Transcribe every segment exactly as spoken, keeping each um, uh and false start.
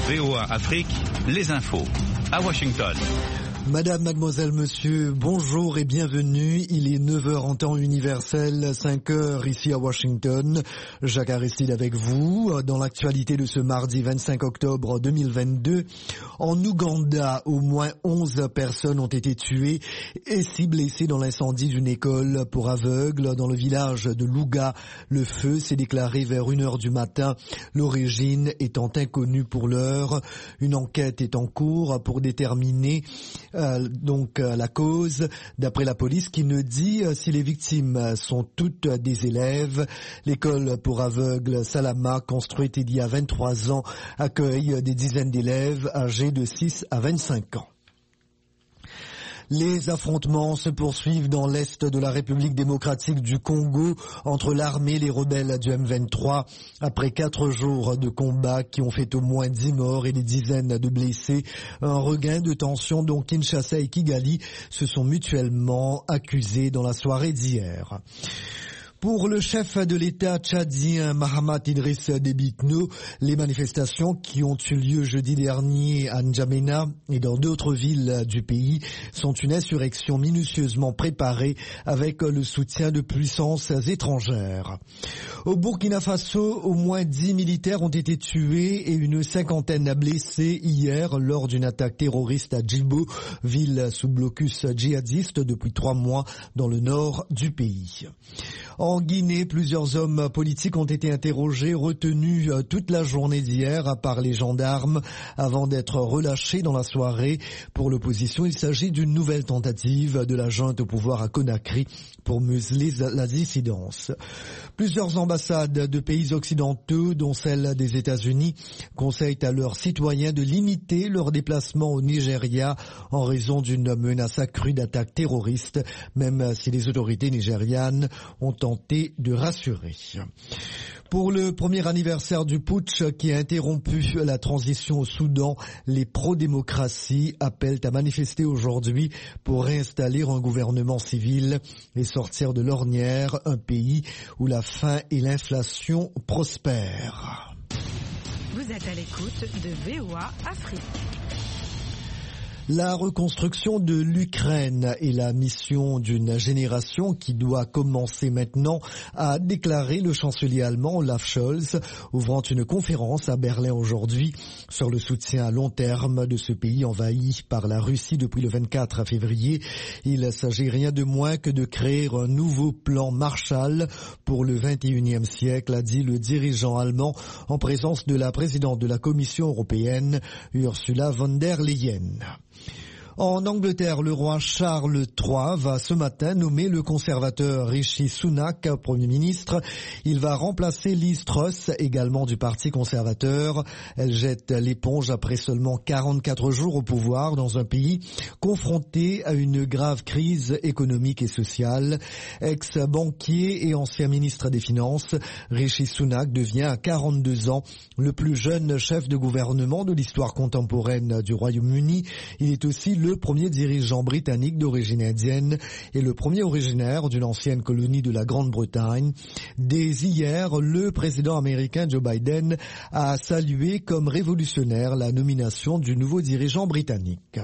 V O A Afrique, les infos. À Washington. Madame, mademoiselle, monsieur, bonjour et bienvenue. Il est neuf heures en temps universel, cinq heures ici à Washington. Jacques Aristide avec vous. Dans l'actualité de ce mardi vingt-cinq octobre deux mille vingt-deux, en Ouganda, au moins onze personnes ont été tuées et six blessées dans l'incendie d'une école pour aveugles dans le village de Louga. Le feu s'est déclaré vers une heure du matin, l'origine étant inconnue pour l'heure. Une enquête est en cours pour déterminer Euh, donc euh, la cause, d'après la police, qui ne dit euh, si les victimes sont toutes des élèves. L'école pour aveugles Salama, construite il y a vingt-trois ans, accueille des dizaines d'élèves âgés de six à vingt-cinq ans. Les affrontements se poursuivent dans l'est de la République démocratique du Congo entre l'armée et les rebelles du M vingt-trois. Après quatre jours de combats qui ont fait au moins dix morts et des dizaines de blessés, un regain de tension dont Kinshasa et Kigali se sont mutuellement accusés dans la soirée d'hier. Pour le chef de l'État tchadien Mahamat Idriss Déby Itno, les manifestations qui ont eu lieu jeudi dernier à N'Djamena et dans d'autres villes du pays sont une insurrection minutieusement préparée avec le soutien de puissances étrangères. Au Burkina Faso, au moins dix militaires ont été tués et une cinquantaine blessés hier lors d'une attaque terroriste à Djibo, ville sous blocus djihadiste depuis trois mois dans le nord du pays. En Guinée, plusieurs hommes politiques ont été interrogés, retenus toute la journée d'hier par les gendarmes avant d'être relâchés dans la soirée. Pour l'opposition, il s'agit d'une nouvelle tentative de la junte au pouvoir à Conakry pour museler la dissidence. Plusieurs ambassades de pays occidentaux, dont celle des États-Unis, conseillent à leurs citoyens de limiter leurs déplacements au Nigeria en raison d'une menace accrue d'attaques terroristes, même si les autorités nigérianes ont tenté de rassurer. Pour le premier anniversaire du putsch qui a interrompu la transition au Soudan, les pro-démocraties appellent à manifester aujourd'hui pour réinstaller un gouvernement civil et sortir de l'ornière un pays où la faim et l'inflation prospèrent. Vous êtes à l'écoute de V O A Afrique. La reconstruction de l'Ukraine est la mission d'une génération qui doit commencer maintenant, a déclaré le chancelier allemand Olaf Scholz, ouvrant une conférence à Berlin aujourd'hui sur le soutien à long terme de ce pays envahi par la Russie depuis le vingt-quatre février. Il s'agit rien de moins que de créer un nouveau plan Marshall pour le vingt et unième siècle, a dit le dirigeant allemand en présence de la présidente de la Commission européenne, Ursula von der Leyen. En Angleterre, le roi Charles trois va ce matin nommer le conservateur Rishi Sunak Premier ministre. Il va remplacer Liz Truss, également du Parti conservateur. Elle jette l'éponge après seulement quarante-quatre jours au pouvoir dans un pays confronté à une grave crise économique et sociale. Ex-banquier et ancien ministre des Finances, Rishi Sunak devient à quarante-deux ans le plus jeune chef de gouvernement de l'histoire contemporaine du Royaume-Uni. Il est aussi le le premier dirigeant britannique d'origine indienne et le premier originaire d'une ancienne colonie de la Grande-Bretagne. Dès hier, le président américain Joe Biden a salué comme révolutionnaire la nomination du nouveau dirigeant britannique.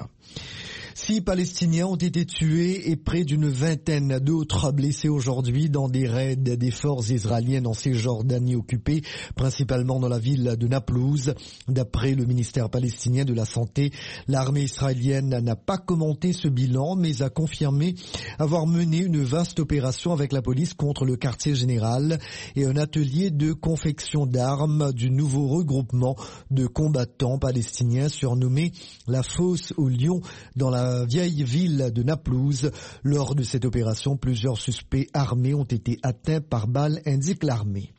Six Palestiniens ont été tués et près d'une vingtaine d'autres blessés aujourd'hui dans des raids des forces israéliennes en Cisjordanie occupée, principalement dans la ville de Naplouse. D'après le ministère palestinien de la Santé, l'armée israélienne n'a pas commenté ce bilan, mais a confirmé avoir mené une vaste opération avec la police contre le quartier général et un atelier de confection d'armes du nouveau regroupement de combattants palestiniens surnommé la Fosse aux Lions dans la La vieille ville de Naplouse. Lors de cette opération, plusieurs suspects armés ont été atteints par balles, indique l'armée.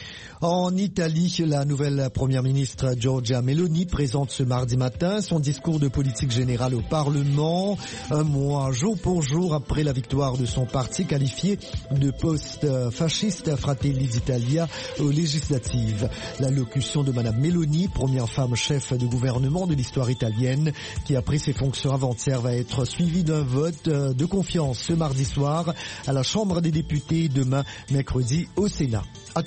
En Italie, la nouvelle première ministre Giorgia Meloni présente ce mardi matin son discours de politique générale au Parlement, un mois jour pour jour après la victoire de son parti qualifié de post-fasciste Fratelli d'Italia aux législatives. L'allocution de Madame Meloni, première femme chef de gouvernement de l'histoire italienne, qui a pris ses fonctions avant-hier, va être suivie d'un vote de confiance ce mardi soir à la Chambre des députés, demain mercredi au Sénat. À tout